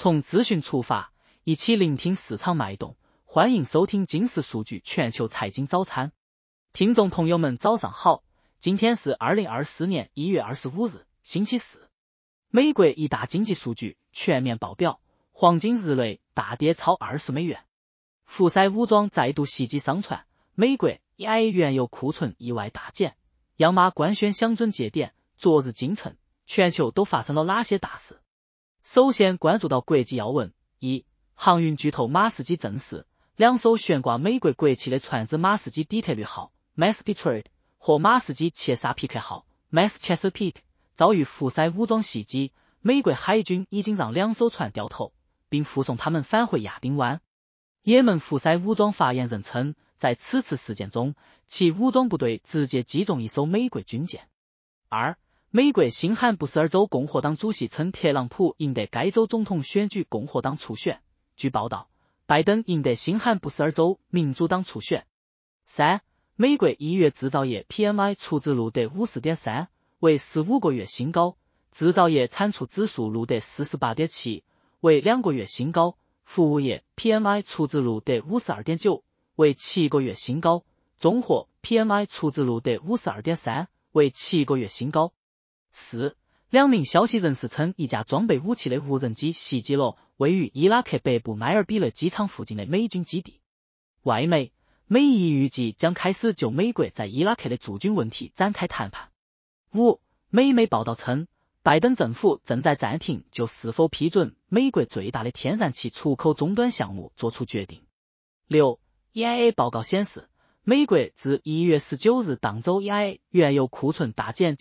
从资讯出发，一起聆听市场脉动，欢迎收听金石数据全球财经早餐。听众朋友们早上好，今天是2024年1月25日，星期四。美国一大经济数据全面爆表，黄金日内大跌超20美元。福塞武装再度袭击商船，美国 EIA 原油库存意外大减，央妈官宣乡准节点，昨日京城，全球都发生了哪些大事？首先关注到国际要闻：一、航运巨头马士基证实，两艘悬挂美国国旗的船只马士基底特律号 Mass Detroit 和马士基切萨皮克号 Mass Chesapeake 遭遇福塞武装袭击，美国海军已经让两艘船掉头，并护送他们返回亚丁湾。也门福塞武装发言人称，在此次事件中，其武装部队直接击中一艘美国军舰。二、美国新罕布什尔州共和党主席称特朗普赢得该州总统选举共和党初选。据报道，拜登赢得新罕布什尔州民主党初选。三、美国1月制造业 PMI 初值录得 50.3， 为15个月新高，制造业产出指数录得 48.7， 为2个月新高，服务业 PMI 初值录得 52.9， 为7个月新高，综合 PMI 初值录得 52.3， 为7个月新高。四、两名消息人士称，一架装备武器的无人机袭击了位于伊拉克北部迈尔比勒机场附近的美军基地。外媒，美伊预计将开始就美国在伊拉克的驻军问题展开谈判。五、美媒报道称，拜登政府正在暂停就是否批准美国最大的天然气出口终端项目作出决定。六、EIA 报告显示，美国自1月19日当周 EIA 原油库存大减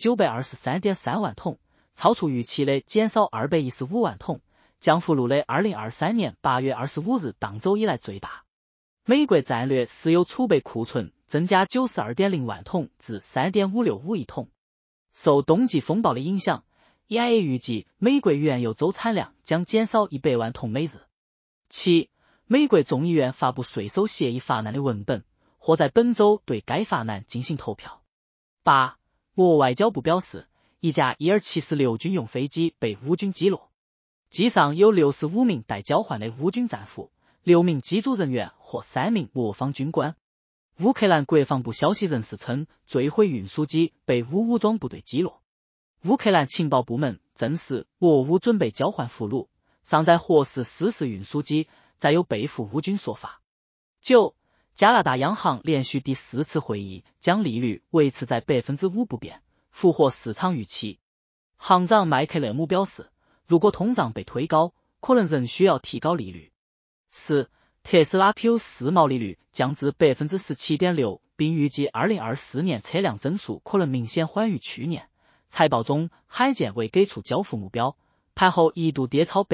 923.3 万桶，超出预期的减少215万桶，降幅录的2023年8月25日当周以来最大。美国战略石油储备库存增加 92.0 万桶至 3.565 亿桶。受冬季风暴的影响， EIA 预计美国原油周产量将减少100万桶每日。七、美国众议院发布税收协议法案的文本，或在本周对该法案进行投票。八、俄外交部表示，一架伊尔76军用飞机被乌军击落，机上有65名待交换的乌军战俘，6名机组人员和3名俄方军官。乌克兰国防部消息人士称，坠毁运输机被乌武装部队击落。乌克兰情报部门证实，俄乌准备交换俘虏，尚在核实失事运输机再由背负乌军说法。九、加拿大央行连续第4次会议将利率维持在 5% 不变，符合市场预期。行长麦克勒姆表示，如果通胀被推高，可能仍需要提高利率。四、特斯拉 Q4 毛利率降至 17.6%， 并预计2024年车辆增速可能明显缓于去年。财报中罕见未给出交付目标，盘后一度跌超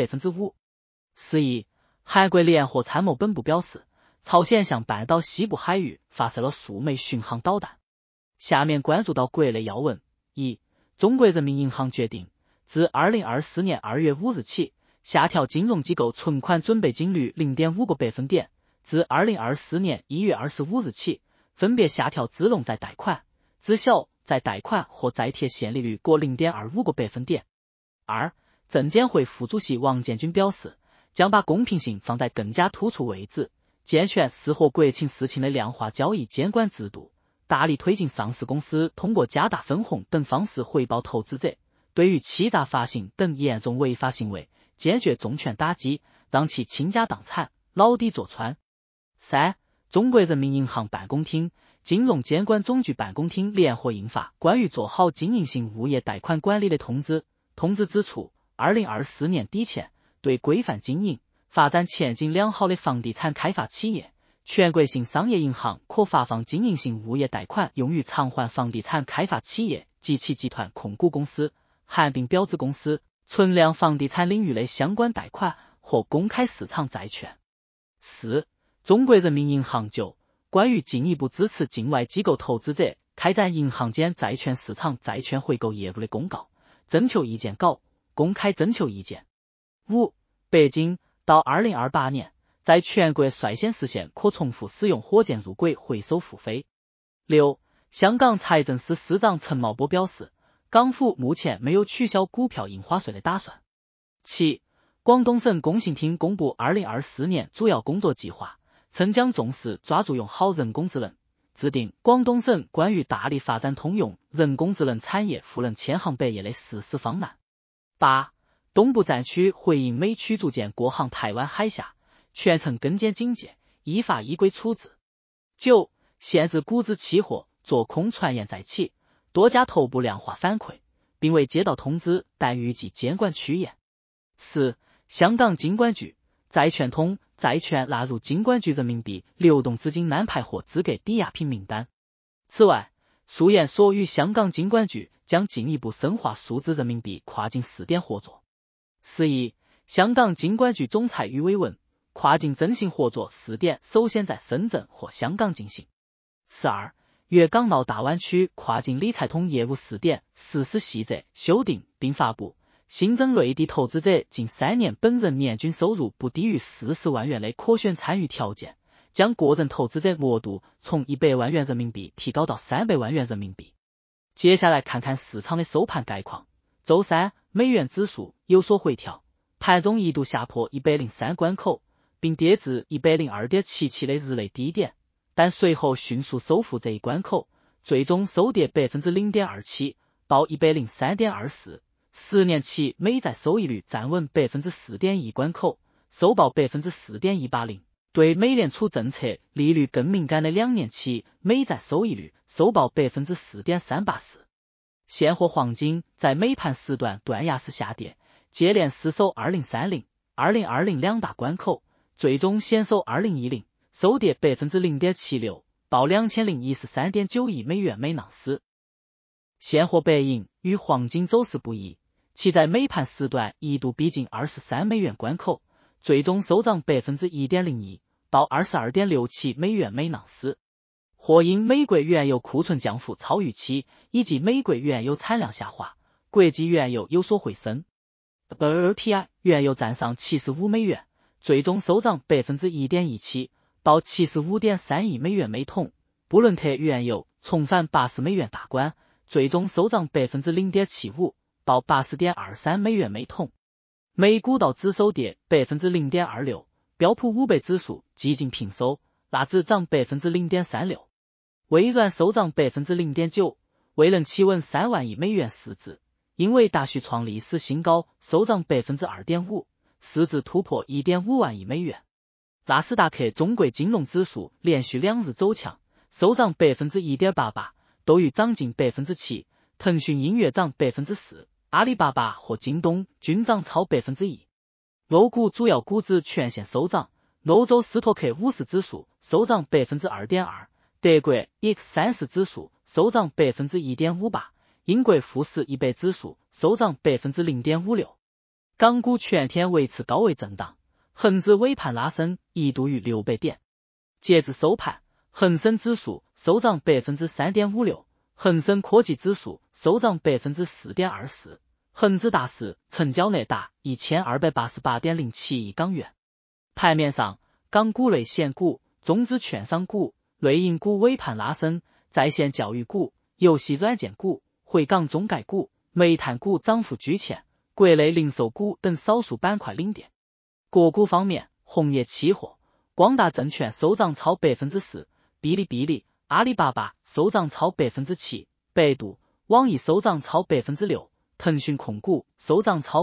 5%。11、韩国联合参谋本部表示，朝鲜向半岛西部海域发射了数枚巡航导弹。下面关注到国内要闻：一、中国人民银行决定自2024年2月5日起，下调金融机构存款准备金率 0.5 个百分点，自2024年1月25日起，分别下调支农再贷款、支小再贷款和再贴现利率各 0.25 个百分点。二、证监会副主席王建军表示，将把公平性放在更加突出位置，健全适合国情事情的量化交易监管制度，大力推进上市公司通过加大分红等方式回报投资者，对于欺诈发行等严重违法行为坚决重拳打击，让其倾家荡产，牢底坐穿。三、中国人民银行办公厅、金融监管总局办公厅联合印发关于做好经营性物业贷款管理的通知。通知指出，2024年底前，对规范经营、发展前景良好的房地产开发企业，全国性商业银行可发放经营性物业贷款用于偿还房地产开发企业及其集团控股公司、合并标子公司存量房地产领域的相关贷款或公开市场债券。四、中国人民银行就关于进一步支持境外机构投资者开展银行间债券市场债券回购业务的公告征求意见稿公开征求意见。五、北京到2028年，在全国率先实现可重复使用火箭入轨回收付费。六、香港财政司司长陈茂波表示，港府目前没有取消股票印花税的打算。七、 广东省工信厅公布2024年主要工作计划，称将重视抓住用好人工智能，制定广东省关于大力发展通用人工智能产业赋能千行百业的实施方案。8. 东部战区回应美驱逐舰过航台湾海峡，全程跟监警戒，依法依规处置。9. 限制股资期货做空传言再起，多家头部量化反馈，并未接到通知，但预计监管趋严。4. 香港金管局债券通债券纳入金管局人民币流动资金安排或资格抵押品名单。此外，苏研所与香港金管局将进一步深化数字人民币跨境试点合作。11. 香港金管局总裁余伟文，跨境征信合作试点首先在深圳或香港进行。12. 粤港澳大湾区跨境理财通业务试点实施细则修订并发布，新增内地投资者近3年本人年均收入不低于40万元的可选参与条件，将个人投资者额度从100万元人民币提高到300万元人民币。接下来看看市场的收盘概况。周三，美元指数有所回调，盘中一度下破103关口，并跌至 102.77 的日内低点，但随后迅速收复这一关口，最终收跌 0.27%， 报 103.24。10年期美债收益率站稳 4.1% 关口，收报 4.180%。对美联储政策利率更敏感的2年期美债收益率收报 4.384%。现货黄金在美盘时段断崖式下跌，接连失守2030、2020两大关口，最终险守2010，收跌 0.76%， 报 2013.9 亿美元每盎司。现货白银与黄金走势不一，其在美盘时段一度逼近23美元关口，最终收涨 1.01%， 报 22.67 美元每盎司。或因美国原油库存降幅超预期，以及美国原油产量下滑，国际原油有所回升。WTI 原油站上75美元，最终收涨 1.17%， 报 75.3 亿美元每桶。布伦特原油重返80美元大关，最终收涨 0.75%， 报 80.23 美元每桶。美股道指收跌 0.26%， 标普500指数接近平收，纳指涨 0.36%。微软收涨 0.9%， 未能企稳3万亿美元市值，英伟达续创历史新高，收涨 2.5%， 市值突破 1.5 万亿美元。纳斯达克中国金融指数连续2日走强，收涨 1.88%， 都与涨近 7%， 腾讯音乐涨 4%， 阿里巴巴和京东均涨超 1%。欧股主要股指全线收涨，欧洲斯托克50指数收涨 2.2%， 德国 X30 指数收涨 1.58%， 英国富时100指数收涨 0.56%。港股全天维持高位震荡，恒指尾盘拉升一度逾600点。截至收盘，恒生指数收涨 3.56%， 恒生科技指数收涨 4.24%， 恒指大市成交额达 1288.07 亿港元。盘面上，港股类险股、中资券商股、类银股尾盘拉升，在线教育股、游戏软件股、回港中概股、煤炭股涨幅居前，国内零售股等少数板块领跌。个股方面，红叶期货、光大证券收涨超 4%， 哔哩哔哩、阿里巴巴收涨超 7%， 百度、网易收涨超 6%， 腾讯控股收涨超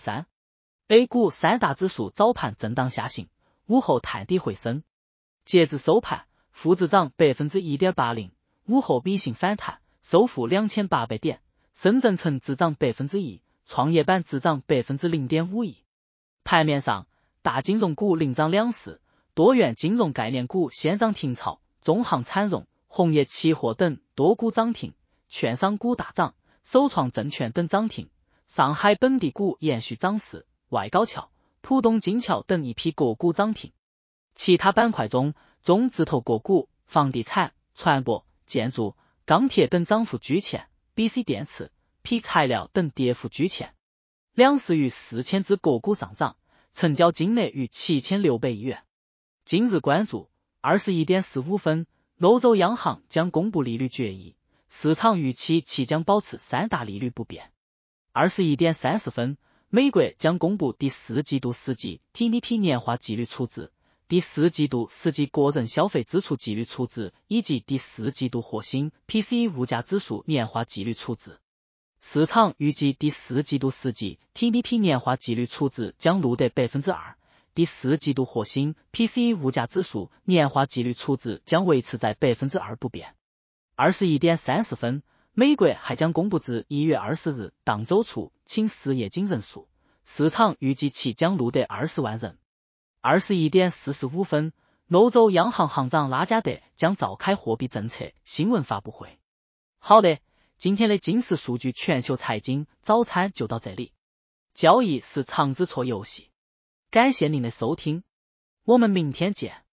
3%。A 股三大指数早盘震荡下行，午后探底回升。截至收盘，沪指涨 1.80%， 午后比型反弹，收复2800点，深圳成指涨 1%， 创业板指涨 0.51%。盘面上，大金融股领涨两市，多元金融概念股先涨停潮，中航产融、红叶期货等多股涨停，券商股大涨，首创证券等涨停，上海本地股延续涨势，外高桥、浦东金桥等一批个股涨停。其他板块中，中字头个股、房地产、船舶、建筑、钢铁等涨幅居前， BC 电池、P 材料等跌幅居前。两市逾4000只个股上涨，成交金额逾7600亿元。今日关注21点15分，欧洲央行将公布利率决议，市场预期其将保持三大利率不变。21点30分， 美国将公布第四季度实际 GDP 年化季率初值、第四季度实际个人消费支出季率初值以及第四季度核心 PCE 物价指数年化季率初值。市场预计第四季度实际 GDP 年化季率初值将录得 2%， 第四季度核心 PCE 物价指数年化季率初值将维持在 2% 不变。21点30分，美国还将公布至1月20日当周出请失业金人数，市场预计其将录得20万人。21点45分，欧洲央行行长拉加德将召开货币政策新闻发布会。好的，今天的金石数据全球财经早餐就到这里。交易是长子错游戏，感谢您的收听，我们明天见。